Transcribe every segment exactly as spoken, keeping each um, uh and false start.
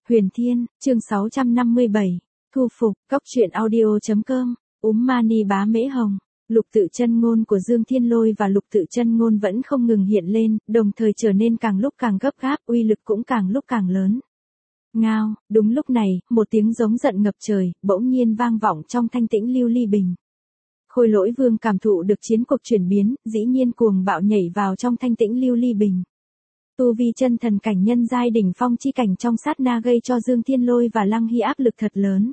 Huyền Thiên, chương sáu trăm năm mươi bảy, thu phục, cóc truyện audio.com, úm mani bá mễ hồng. Lục tự chân ngôn của Dương Thiên Lôi và lục tự chân ngôn vẫn không ngừng hiện lên, đồng thời trở nên càng lúc càng gấp gáp, uy lực cũng càng lúc càng lớn. Ngao, đúng lúc này, một tiếng giống giận ngập trời, bỗng nhiên vang vọng trong thanh tĩnh lưu ly bình. Khôi Lỗi Vương cảm thụ được chiến cuộc chuyển biến, dĩ nhiên cuồng bạo nhảy vào trong thanh tĩnh lưu ly bình. Tu vi chân thần cảnh nhân giai đỉnh phong chi cảnh trong sát na gây cho Dương Thiên Lôi và Lăng Hy áp lực thật lớn.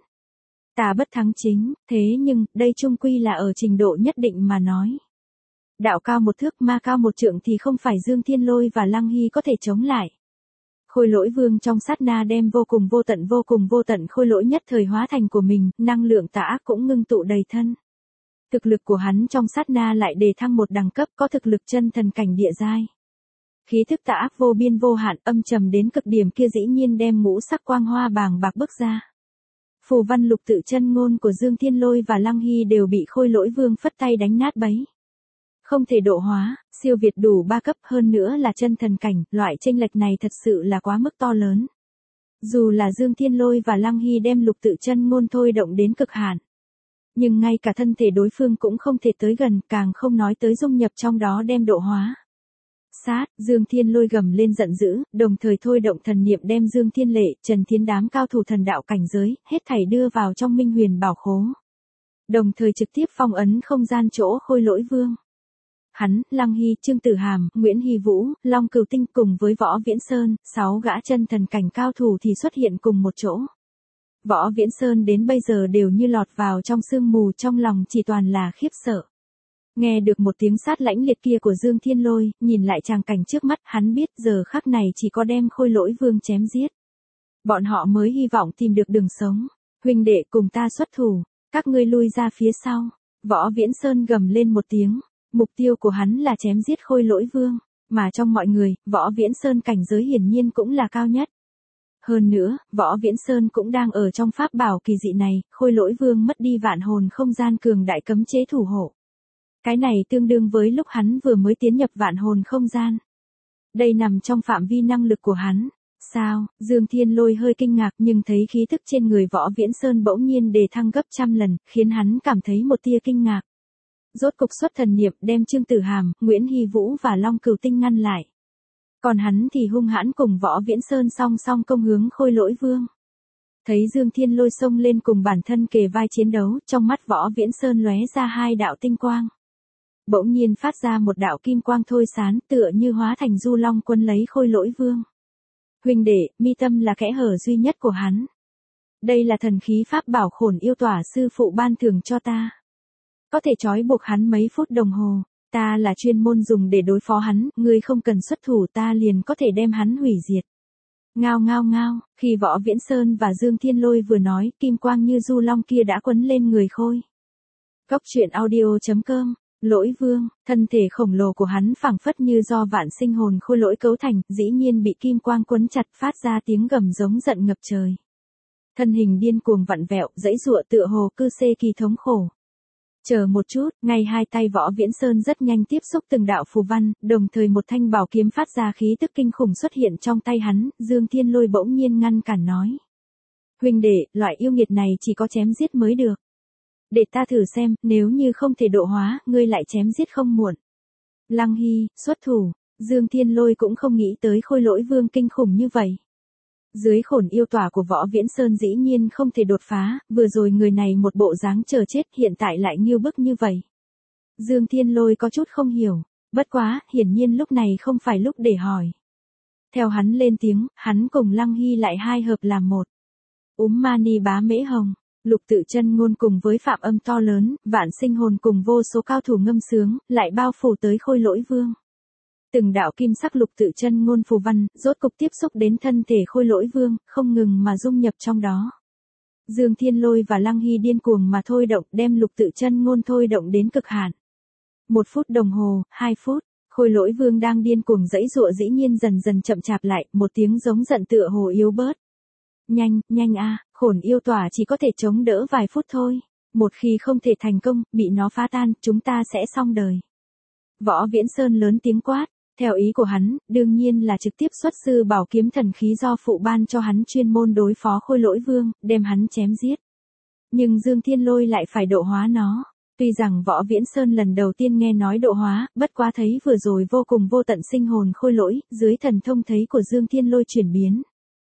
Tà bất thắng chính, thế nhưng, đây chung quy là ở trình độ nhất định mà nói. Đạo cao một thước, ma cao một trượng thì không phải Dương Thiên Lôi và Lăng Hy có thể chống lại. Khôi Lỗi Vương trong sát na đem vô cùng vô tận vô cùng vô tận khôi lỗi nhất thời hóa thành của mình, năng lượng tà ác cũng ngưng tụ đầy thân. Thực lực của hắn trong sát na lại đề thăng một đẳng cấp, có thực lực chân thần cảnh địa giai. Khí thức tà ác vô biên vô hạn, âm trầm đến cực điểm kia dĩ nhiên đem ngũ sắc quang hoa bàng bạc bước ra. Phù văn lục tự chân ngôn của Dương Thiên Lôi và Lăng Hy đều bị Khôi Lỗi Vương phất tay đánh nát bấy. Không thể độ hóa, siêu việt đủ ba cấp, hơn nữa là chân thần cảnh, loại chênh lệch này thật sự là quá mức to lớn. Dù là Dương Thiên Lôi và Lăng Hy đem lục tự chân ngôn thôi động đến cực hạn, nhưng ngay cả thân thể đối phương cũng không thể tới gần, càng không nói tới dung nhập trong đó đem độ hóa. Sát, Dương Thiên Lôi gầm lên giận dữ, đồng thời thôi động thần niệm đem Dương Thiên Lệ, Trần Thiên đám cao thủ thần đạo cảnh giới, hết thảy đưa vào trong Minh Huyền Bảo Khố. Đồng thời trực tiếp phong ấn không gian chỗ Khôi Lỗi Vương. Hắn, Lăng Hy, Trương Tử Hàm, Nguyễn Hy Vũ, Long Cửu Tinh cùng với Võ Viễn Sơn, sáu gã chân thần cảnh cao thủ thì xuất hiện cùng một chỗ. Võ Viễn Sơn đến bây giờ đều như lọt vào trong sương mù, trong lòng chỉ toàn là khiếp sợ. Nghe được một tiếng sát lãnh liệt kia của Dương Thiên Lôi, nhìn lại tràng cảnh trước mắt, hắn biết giờ khắc này chỉ có đem Khôi Lỗi Vương chém giết. Bọn họ mới hy vọng tìm được đường sống. Huynh đệ cùng ta xuất thủ, các ngươi lui ra phía sau. Võ Viễn Sơn gầm lên một tiếng, mục tiêu của hắn là chém giết Khôi Lỗi Vương, mà trong mọi người, Võ Viễn Sơn cảnh giới hiển nhiên cũng là cao nhất. Hơn nữa, Võ Viễn Sơn cũng đang ở trong pháp bảo kỳ dị này, Khôi Lỗi Vương mất đi vạn hồn không gian cường đại cấm chế thủ hộ. Cái này tương đương với lúc hắn vừa mới tiến nhập vạn hồn không gian. Đây nằm trong phạm vi năng lực của hắn. Sao? Dương Thiên Lôi hơi kinh ngạc nhưng thấy khí thức trên người Võ Viễn Sơn bỗng nhiên đề thăng gấp trăm lần, khiến hắn cảm thấy một tia kinh ngạc. Rốt cục xuất thần niệm đem Trương Tử Hàm, Nguyễn Hy Vũ và Long Cửu Tinh ngăn lại. Còn hắn thì hung hãn cùng Võ Viễn Sơn song song công hướng Khôi Lỗi Vương. Thấy Dương Thiên Lôi xông lên cùng bản thân kề vai chiến đấu, trong mắt Võ Viễn Sơn lóe ra hai đạo tinh quang. Bỗng nhiên phát ra một đạo kim quang thôi sán, tựa như hóa thành du long quân lấy Khôi Lỗi Vương. Huynh đệ, mi tâm là kẽ hở duy nhất của hắn. Đây là thần khí pháp bảo Khổn Yêu Tỏa sư phụ ban thưởng cho ta. Có thể trói buộc hắn mấy phút đồng hồ, ta là chuyên môn dùng để đối phó hắn, ngươi không cần xuất thủ ta liền có thể đem hắn hủy diệt. Ngao ngao ngao, khi Võ Viễn Sơn và Dương Thiên Lôi vừa nói, kim quang như du long kia đã quấn lên người Khôi. Cóc truyện audio.com. Lỗi Vương, thân thể khổng lồ của hắn phảng phất như do vạn sinh hồn khôi lỗi cấu thành, dĩ nhiên bị kim quang quấn chặt, phát ra tiếng gầm giống giận ngập trời. Thân hình điên cuồng vặn vẹo, giãy giụa tựa hồ cư xê kỳ thống khổ. Chờ một chút, ngay hai tay Võ Viễn Sơn rất nhanh tiếp xúc từng đạo phù văn, đồng thời một thanh bảo kiếm phát ra khí tức kinh khủng xuất hiện trong tay hắn, Dương Thiên Lôi bỗng nhiên ngăn cản nói. Huynh đệ, loại yêu nghiệt này chỉ có chém giết mới được. Để ta thử xem, nếu như không thể độ hóa, ngươi lại chém giết không muộn. Lăng Hy, xuất thủ, Dương Thiên Lôi cũng không nghĩ tới Khôi Lỗi Vương kinh khủng như vậy. Dưới Khổn Yêu Tỏa của Võ Viễn Sơn dĩ nhiên không thể đột phá, vừa rồi người này một bộ dáng chờ chết hiện tại lại nghiêu bức như vậy. Dương Thiên Lôi có chút không hiểu, bất quá, hiển nhiên lúc này không phải lúc để hỏi. Theo hắn lên tiếng, hắn cùng Lăng Hy lại hai hợp làm một. Úm mani bá mễ hồng. Lục tự chân ngôn cùng với phạm âm to lớn, vạn sinh hồn cùng vô số cao thủ ngâm sướng, lại bao phủ tới Khôi Lỗi Vương. Từng đạo kim sắc lục tự chân ngôn phù văn, rốt cục tiếp xúc đến thân thể Khôi Lỗi Vương, không ngừng mà dung nhập trong đó. Dương Thiên Lôi và Lăng Hy điên cuồng mà thôi động, đem lục tự chân ngôn thôi động đến cực hạn. Một phút đồng hồ, hai phút, Khôi Lỗi Vương đang điên cuồng giãy giụa dĩ nhiên dần dần chậm chạp lại, một tiếng giống giận tựa hồ yếu bớt. Nhanh, nhanh a, Khổn Yêu Tỏa chỉ có thể chống đỡ vài phút thôi. Một khi không thể thành công, bị nó phá tan, chúng ta sẽ xong đời. Võ Viễn Sơn lớn tiếng quát, Theo ý của hắn, đương nhiên là trực tiếp xuất sư bảo kiếm thần khí do phụ ban cho hắn chuyên môn đối phó Khôi Lỗi Vương, đem hắn chém giết. Nhưng Dương Thiên Lôi lại phải độ hóa nó. Tuy rằng Võ Viễn Sơn lần đầu tiên nghe nói độ hóa, bất quá thấy vừa rồi vô cùng vô tận sinh hồn khôi lỗi, dưới thần thông thấy của Dương Thiên Lôi chuyển biến.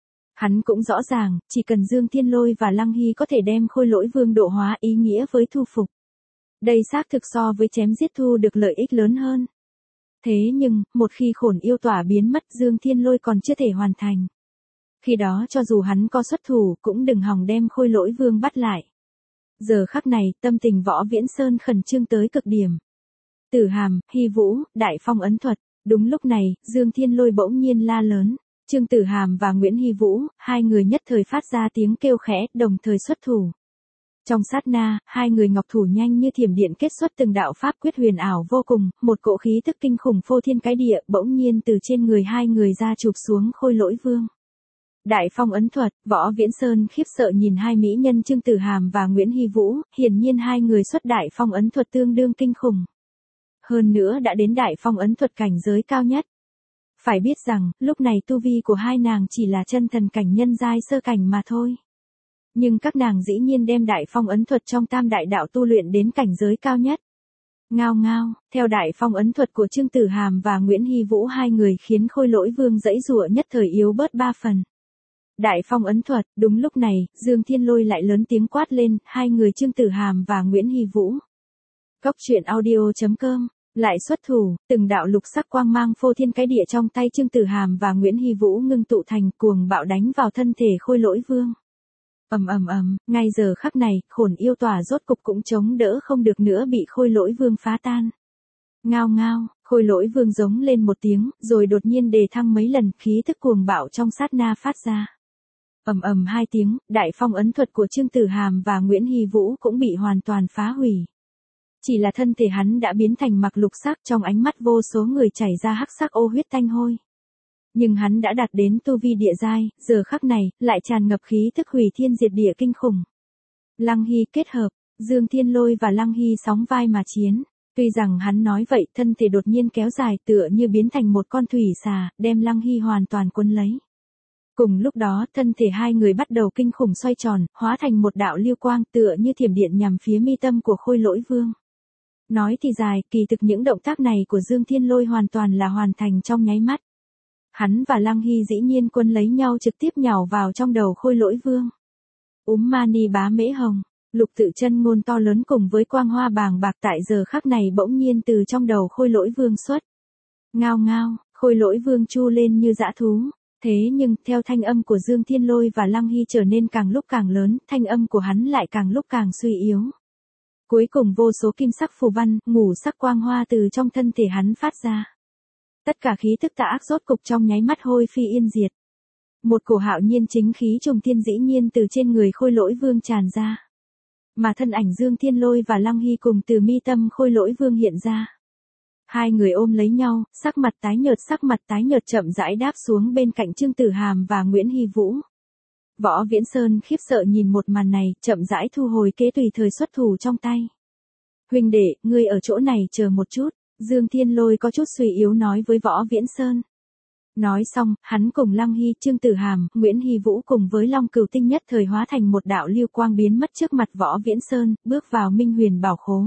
Hắn cũng rõ ràng, chỉ cần Dương Thiên Lôi và Lăng Hy có thể đem Khôi Lỗi Vương độ hóa ý nghĩa với thu phục. Đây xác thực so với chém giết thu được lợi ích lớn hơn. Thế nhưng, một khi khổn yêu tỏa biến mất Dương Thiên Lôi còn chưa thể hoàn thành. Khi đó cho dù hắn có xuất thủ cũng đừng hòng đem Khôi Lỗi Vương bắt lại. Giờ khắc này, tâm tình Võ Viễn Sơn khẩn trương tới cực điểm. Tử Hàm, Hy Vũ, Đại Phong ấn thuật. Đúng lúc này, Dương Thiên Lôi bỗng nhiên la lớn. Trương Tử Hàm và Nguyễn Hy Vũ, hai người nhất thời phát ra tiếng kêu khẽ, đồng thời xuất thủ. Trong sát na, hai người ngọc thủ nhanh như thiểm điện kết xuất từng đạo pháp quyết huyền ảo vô cùng, một cỗ khí tức kinh khủng phô thiên cái địa bỗng nhiên từ trên người hai người ra chụp xuống Khôi Lỗi Vương. Đại Phong ấn thuật, Võ Viễn Sơn khiếp sợ nhìn hai mỹ nhân Trương Tử Hàm và Nguyễn Hy Vũ, hiển nhiên hai người xuất Đại Phong ấn thuật tương đương kinh khủng. Hơn nữa đã đến Đại Phong ấn thuật cảnh giới cao nhất. Phải biết rằng, lúc này tu vi của hai nàng chỉ là chân thần cảnh nhân giai sơ cảnh mà thôi. Nhưng các nàng dĩ nhiên đem Đại Phong ấn thuật trong tam đại đạo tu luyện đến cảnh giới cao nhất. Ngao ngao, theo Đại Phong ấn thuật của Trương Tử Hàm và Nguyễn Hy Vũ hai người khiến Khôi Lỗi Vương dãy dụa nhất thời yếu bớt ba phần. Đại Phong ấn thuật, đúng lúc này, Dương Thiên Lôi lại lớn tiếng quát lên, hai người Trương Tử Hàm và Nguyễn Hy Vũ. Cốc truyện audio chấm com, lại xuất thủ, từng đạo lục sắc quang mang phô thiên cái địa trong tay Trương Tử Hàm và Nguyễn Hy Vũ ngưng tụ thành cuồng bạo đánh vào thân thể Khôi Lỗi Vương. Ầm ầm ầm, ngay giờ khắc này, khổn yêu tỏa rốt cục cũng chống đỡ không được nữa bị Khôi Lỗi Vương phá tan. Ngao ngao, Khôi Lỗi Vương giống lên một tiếng, rồi đột nhiên đề thăng mấy lần, khí thức cuồng bạo trong sát na phát ra. Ầm ầm hai tiếng, Đại Phong ấn thuật của Trương Tử Hàm và Nguyễn Hy Vũ cũng bị hoàn toàn phá hủy. Chỉ là thân thể hắn đã biến thành mặc lục sắc, trong ánh mắt vô số người chảy ra hắc sắc ô huyết tanh hôi. Nhưng hắn đã đạt đến tu vi địa giai, giờ khắc này, lại tràn ngập khí thức hủy thiên diệt địa kinh khủng. Lăng Hy kết hợp, Dương Thiên Lôi và Lăng Hy sóng vai mà chiến. Tuy rằng hắn nói vậy, thân thể đột nhiên kéo dài tựa như biến thành một con thủy xà, đem Lăng Hy hoàn toàn cuốn lấy. Cùng lúc đó, thân thể hai người bắt đầu kinh khủng xoay tròn, hóa thành một đạo lưu quang tựa như thiểm điện nhằm phía mi tâm của Khôi Lỗi Vương. Nói thì dài, kỳ thực những động tác này của Dương Thiên Lôi hoàn toàn là hoàn thành trong nháy mắt. Hắn và Lăng Hy dĩ nhiên quân lấy nhau trực tiếp nhào vào trong đầu Khôi Lỗi Vương. Úm mani bá mễ hồng, lục tự chân ngôn to lớn cùng với quang hoa bàng bạc tại giờ khắc này bỗng nhiên từ trong đầu Khôi Lỗi Vương xuất. Ngao ngao, Khôi Lỗi Vương chu lên như dã thú. Thế nhưng, theo thanh âm của Dương Thiên Lôi và Lăng Hy trở nên càng lúc càng lớn, thanh âm của hắn lại càng lúc càng suy yếu. Cuối cùng vô số kim sắc phù văn, ngũ sắc quang hoa từ trong thân thể hắn phát ra. Tất cả khí tức tà ác rốt cục trong nháy mắt hôi phi yên diệt. Một cổ hạo nhiên chính khí trùng thiên dĩ nhiên từ trên người Khôi Lỗi Vương tràn ra. Mà thân ảnh Dương Thiên Lôi và Lăng Hy cùng từ mi tâm Khôi Lỗi Vương hiện ra. Hai người ôm lấy nhau, sắc mặt tái nhợt sắc mặt tái nhợt chậm rãi đáp xuống bên cạnh Trương Tử Hàm và Nguyễn Hy Vũ. Võ Viễn Sơn khiếp sợ nhìn một màn này, chậm rãi thu hồi kế tùy thời xuất thủ trong tay. Huynh đệ, ngươi ở chỗ này chờ một chút, Dương Thiên Lôi có chút suy yếu nói với Võ Viễn Sơn. Nói xong, hắn cùng Lăng Hy, Trương Tử Hàm, Nguyễn Hy Vũ cùng với Long Cửu Tinh nhất thời hóa thành một đạo lưu quang biến mất trước mặt Võ Viễn Sơn, bước vào Minh Huyền Bảo Khố.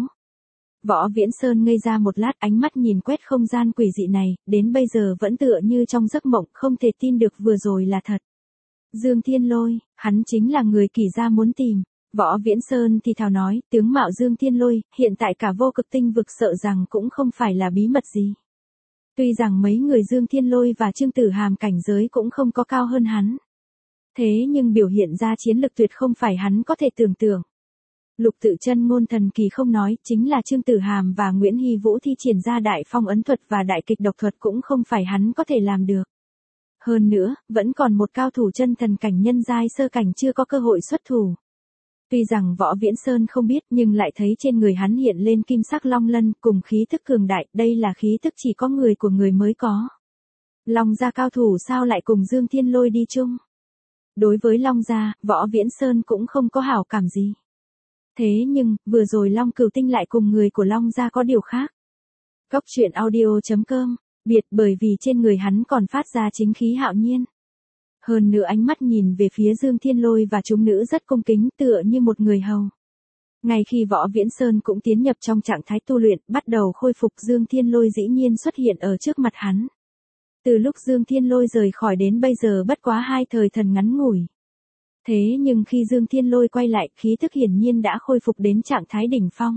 Võ Viễn Sơn ngây ra một lát, ánh mắt nhìn quét không gian quỷ dị này, đến bây giờ vẫn tựa như trong giấc mộng, không thể tin được vừa rồi là thật. Dương Thiên Lôi, hắn chính là người Kỷ gia muốn tìm. Võ Viễn Sơn thì thào nói, tướng mạo Dương Thiên Lôi, hiện tại cả vô cực tinh vực sợ rằng cũng không phải là bí mật gì. Tuy rằng mấy người Dương Thiên Lôi và Trương Tử Hàm cảnh giới cũng không có cao hơn hắn. Thế nhưng biểu hiện ra chiến lực tuyệt không phải hắn có thể tưởng tượng. Lục tự chân ngôn thần kỳ không nói, chính là Trương Tử Hàm và Nguyễn Hy Vũ thi triển ra Đại Phong ấn thuật và Đại Kịch độc thuật cũng không phải hắn có thể làm được. Hơn nữa, vẫn còn một cao thủ chân thần cảnh nhân giai sơ cảnh chưa có cơ hội xuất thủ. Tuy rằng Võ Viễn Sơn không biết nhưng lại thấy trên người hắn hiện lên kim sắc long lân cùng khí thức cường đại, đây là khí thức chỉ có người của người mới có. Long gia cao thủ sao lại cùng Dương Thiên Lôi đi chung? Đối với Long gia, Võ Viễn Sơn cũng không có hảo cảm gì. Thế nhưng, vừa rồi Long Cửu Tinh lại cùng người của Long gia có điều khác. Cốc truyện audio chấm com biệt bởi vì trên người hắn còn phát ra chính khí hạo nhiên. Hơn nữa ánh mắt nhìn về phía Dương Thiên Lôi và chúng nữ rất cung kính tựa như một người hầu. Ngay khi Võ Viễn Sơn cũng tiến nhập trong trạng thái tu luyện, bắt đầu khôi phục, Dương Thiên Lôi dĩ nhiên xuất hiện ở trước mặt hắn. Từ lúc Dương Thiên Lôi rời khỏi đến bây giờ bất quá hai thời thần ngắn ngủi. Thế nhưng khi Dương Thiên Lôi quay lại, khí thức hiển nhiên đã khôi phục đến trạng thái đỉnh phong.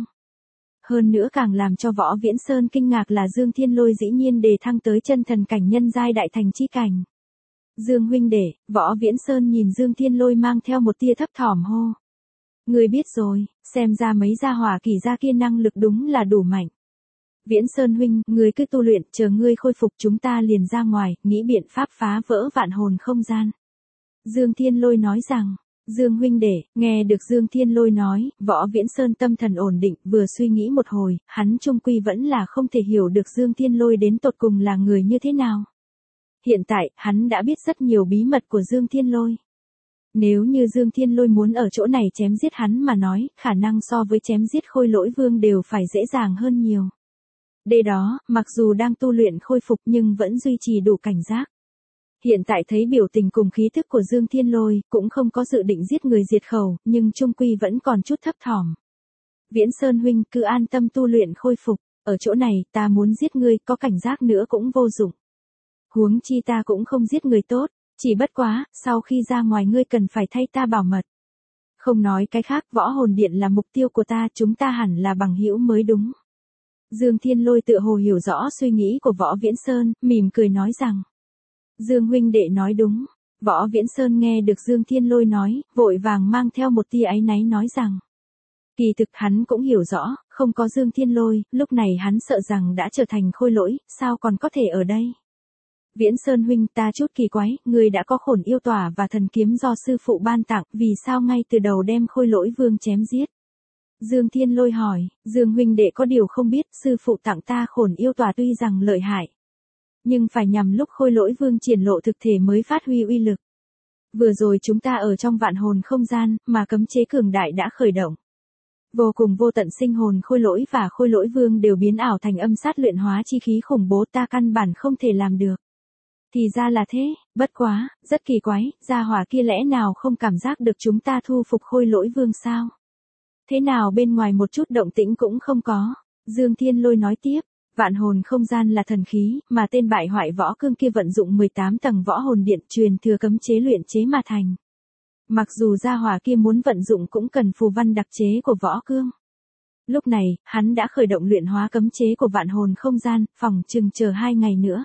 Hơn nữa càng làm cho Võ Viễn Sơn kinh ngạc là Dương Thiên Lôi dĩ nhiên đề thăng tới chân thần cảnh nhân giai đại thành chi cảnh. Dương huynh đệ, Võ Viễn Sơn nhìn Dương Thiên Lôi mang theo một tia thấp thỏm hô. Ngươi biết rồi, xem ra mấy gia hỏa kỳ gia kia năng lực đúng là đủ mạnh. Viễn Sơn huynh, ngươi cứ tu luyện, chờ ngươi khôi phục chúng ta liền ra ngoài, nghĩ biện pháp phá vỡ vạn hồn không gian. Dương Thiên Lôi nói rằng, Dương huynh đệ, nghe được Dương Thiên Lôi nói, Võ Viễn Sơn tâm thần ổn định, vừa suy nghĩ một hồi, hắn chung quy vẫn là không thể hiểu được Dương Thiên Lôi đến tột cùng là người như thế nào. Hiện tại, hắn đã biết rất nhiều bí mật của Dương Thiên Lôi. Nếu như Dương Thiên Lôi muốn ở chỗ này chém giết hắn mà nói, khả năng so với chém giết Khôi Lỗi Vương đều phải dễ dàng hơn nhiều. Đây đó, mặc dù đang tu luyện khôi phục nhưng vẫn duy trì đủ cảnh giác. Hiện tại thấy biểu tình cùng khí thức của Dương Thiên Lôi, cũng không có dự định giết người diệt khẩu, nhưng chung quy vẫn còn chút thấp thỏm. Viễn Sơn huynh cứ an tâm tu luyện khôi phục, ở chỗ này ta muốn giết ngươi, có cảnh giác nữa cũng vô dụng. Huống chi ta cũng không giết người tốt, chỉ bất quá, sau khi ra ngoài ngươi cần phải thay ta bảo mật. Không nói cái khác, Võ Hồn Điện là mục tiêu của ta, chúng ta hẳn là bằng hữu mới đúng. Dương Thiên Lôi tựa hồ hiểu rõ suy nghĩ của Võ Viễn Sơn, mỉm cười nói rằng. Dương huynh đệ nói đúng. Võ Viễn Sơn nghe được Dương Thiên Lôi nói, vội vàng mang theo một tia áy náy nói rằng. Kỳ thực hắn cũng hiểu rõ, không có Dương Thiên Lôi, lúc này hắn sợ rằng đã trở thành khôi lỗi, sao còn có thể ở đây. Viễn Sơn huynh, ta chút kỳ quái, người đã có Khổn Yêu Tỏa và thần kiếm do sư phụ ban tặng, vì sao ngay từ đầu đem Khôi Lỗi Vương chém giết? Dương Thiên Lôi hỏi, Dương huynh đệ có điều không biết, sư phụ tặng ta Khổn Yêu Tỏa tuy rằng lợi hại, nhưng phải nhằm lúc Khôi Lỗi Vương triển lộ thực thể mới phát huy uy lực. Vừa rồi chúng ta ở trong vạn hồn không gian, mà cấm chế cường đại đã khởi động. Vô cùng vô tận sinh hồn Khôi Lỗi và Khôi Lỗi Vương đều biến ảo thành âm sát luyện hóa chi khí khủng bố, ta căn bản không thể làm được. Thì ra là thế, bất quá, rất kỳ quái, gia hỏa kia lẽ nào không cảm giác được chúng ta thu phục Khôi Lỗi Vương sao? Thế nào bên ngoài một chút động tĩnh cũng không có. Dương Thiên Lôi nói tiếp, vạn hồn không gian là thần khí, mà tên bại hoại võ cương kia vận dụng mười tám tầng võ hồn điện truyền thừa cấm chế luyện chế mà thành. Mặc dù gia hỏa kia muốn vận dụng cũng cần phù văn đặc chế của võ cương. Lúc này, hắn đã khởi động luyện hóa cấm chế của vạn hồn không gian, phòng chừng chờ hai ngày nữa.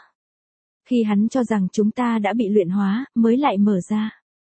Khi hắn cho rằng chúng ta đã bị luyện hóa, mới lại mở ra.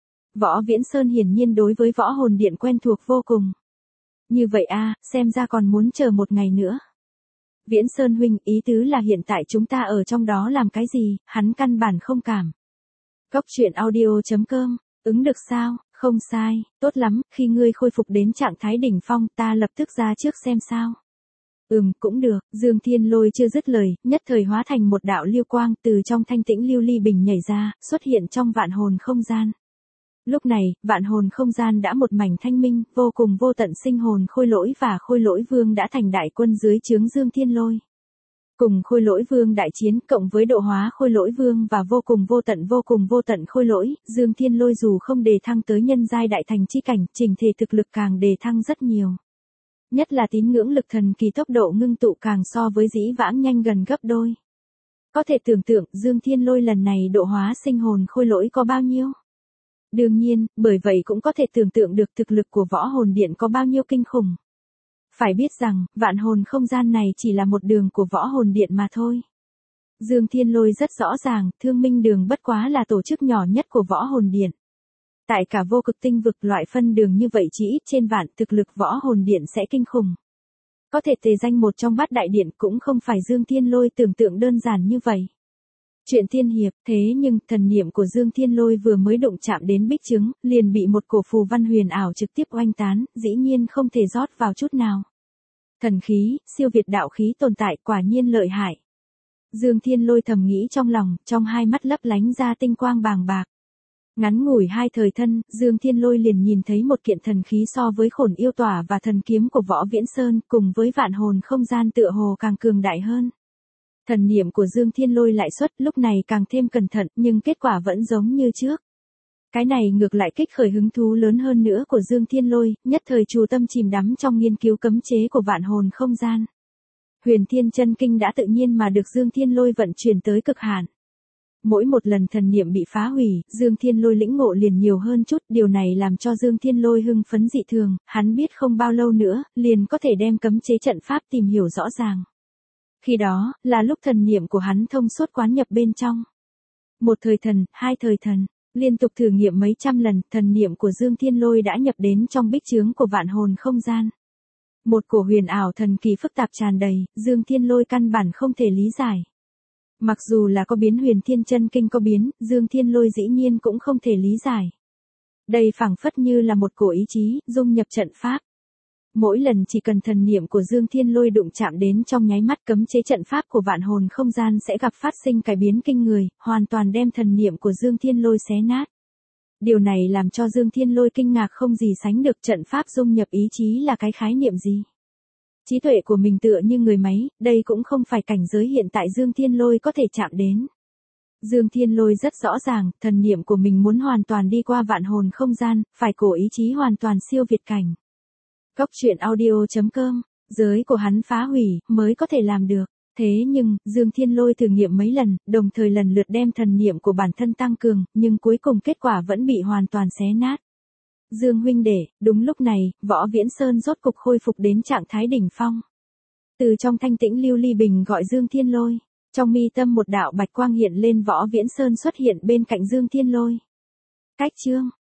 Võ Viễn Sơn hiển nhiên đối với võ hồn điện quen thuộc vô cùng. Như vậy a, xem ra còn muốn chờ một ngày nữa. Viễn Sơn huynh, ý tứ là hiện tại chúng ta ở trong đó làm cái gì, hắn căn bản không cảm. Cốc truyện audio chấm com, ứng được sao, không sai, tốt lắm, khi ngươi khôi phục đến trạng thái đỉnh phong ta lập tức ra trước xem sao. Ừm, cũng được, Dương Thiên Lôi chưa dứt lời, nhất thời hóa thành một đạo lưu quang từ trong thanh tĩnh lưu ly bình nhảy ra, xuất hiện trong vạn hồn không gian. Lúc này, vạn hồn không gian đã một mảnh thanh minh, vô cùng vô tận sinh hồn Khôi Lỗi và Khôi Lỗi Vương đã thành đại quân dưới trướng Dương Thiên Lôi. Cùng Khôi Lỗi Vương đại chiến, cộng với độ hóa Khôi Lỗi Vương và vô cùng vô tận vô cùng vô tận khôi lỗi, Dương Thiên Lôi dù không đề thăng tới nhân giai đại thành chi cảnh, trình thể thực lực càng đề thăng rất nhiều. Nhất là tín ngưỡng lực thần kỳ tốc độ ngưng tụ càng so với dĩ vãng nhanh gần gấp đôi. Có thể tưởng tượng Dương Thiên Lôi lần này độ hóa sinh hồn khôi lỗi có bao nhiêu? Đương nhiên, bởi vậy cũng có thể tưởng tượng được thực lực của võ hồn điện có bao nhiêu kinh khủng. Phải biết rằng, vạn hồn không gian này chỉ là một đường của võ hồn điện mà thôi. Dương Thiên Lôi rất rõ ràng, Thương Minh Đường bất quá là tổ chức nhỏ nhất của võ hồn điện. Tại cả vô cực tinh vực loại phân đường như vậy chỉ ít trên vạn thực lực võ hồn điện sẽ kinh khủng. Có thể tề danh một trong bát đại điện cũng không phải Dương Thiên Lôi tưởng tượng đơn giản như vậy. Chuyện thiên hiệp, thế nhưng thần niệm của Dương Thiên Lôi vừa mới động chạm đến bích trứng, liền bị một cổ phù văn huyền ảo trực tiếp oanh tán, dĩ nhiên không thể rót vào chút nào. Thần khí, siêu việt đạo khí tồn tại quả nhiên lợi hại. Dương Thiên Lôi thầm nghĩ trong lòng, trong hai mắt lấp lánh ra tinh quang bàng bạc. Ngắn ngủi hai thời thân, Dương Thiên Lôi liền nhìn thấy một kiện thần khí so với Khổn Yêu Tỏa và thần kiếm của Võ Viễn Sơn cùng với vạn hồn không gian tựa hồ càng cường đại hơn. Thần niệm của Dương Thiên Lôi lại xuất, lúc này càng thêm cẩn thận, nhưng kết quả vẫn giống như trước. Cái này ngược lại kích khởi hứng thú lớn hơn nữa của Dương Thiên Lôi, nhất thời chú tâm chìm đắm trong nghiên cứu cấm chế của vạn hồn không gian. Huyền Thiên Chân Kinh đã tự nhiên mà được Dương Thiên Lôi vận chuyển tới cực hạn. Mỗi một lần thần niệm bị phá hủy, Dương Thiên Lôi lĩnh ngộ liền nhiều hơn chút, điều này làm cho Dương Thiên Lôi hưng phấn dị thường, hắn biết không bao lâu nữa, liền có thể đem cấm chế trận pháp tìm hiểu rõ ràng. Khi đó, là lúc thần niệm của hắn thông suốt quán nhập bên trong. Một thời thần, hai thời thần, liên tục thử nghiệm mấy trăm lần, thần niệm của Dương Thiên Lôi đã nhập đến trong bích chướng của vạn hồn không gian. Một cổ huyền ảo thần kỳ phức tạp tràn đầy, Dương Thiên Lôi căn bản không thể lý giải. Mặc dù là có biến Huyền Thiên Chân Kinh có biến, Dương Thiên Lôi dĩ nhiên cũng không thể lý giải. Đây phảng phất như là một cổ ý chí, dung nhập trận pháp. Mỗi lần chỉ cần thần niệm của Dương Thiên Lôi đụng chạm đến trong nháy mắt, cấm chế trận pháp của vạn hồn không gian sẽ gặp phát sinh cải biến kinh người, hoàn toàn đem thần niệm của Dương Thiên Lôi xé nát. Điều này làm cho Dương Thiên Lôi kinh ngạc không gì sánh được, trận pháp dung nhập ý chí là cái khái niệm gì? Trí tuệ của mình tựa như người máy, đây cũng không phải cảnh giới hiện tại Dương Thiên Lôi có thể chạm đến. Dương Thiên Lôi rất rõ ràng, thần niệm của mình muốn hoàn toàn đi qua vạn hồn không gian, phải cổ ý chí hoàn toàn siêu việt cảnh. Góc truyện audio chấm com, giới của hắn phá hủy, mới có thể làm được. Thế nhưng, Dương Thiên Lôi thử nghiệm mấy lần, đồng thời lần lượt đem thần niệm của bản thân tăng cường, nhưng cuối cùng kết quả vẫn bị hoàn toàn xé nát. Dương huynh đệ, đúng lúc này, Võ Viễn Sơn rốt cục khôi phục đến trạng thái đỉnh phong. Từ trong thanh tĩnh lưu ly bình gọi Dương Thiên Lôi, trong mi tâm một đạo bạch quang hiện lên, Võ Viễn Sơn xuất hiện bên cạnh Dương Thiên Lôi. Cách chương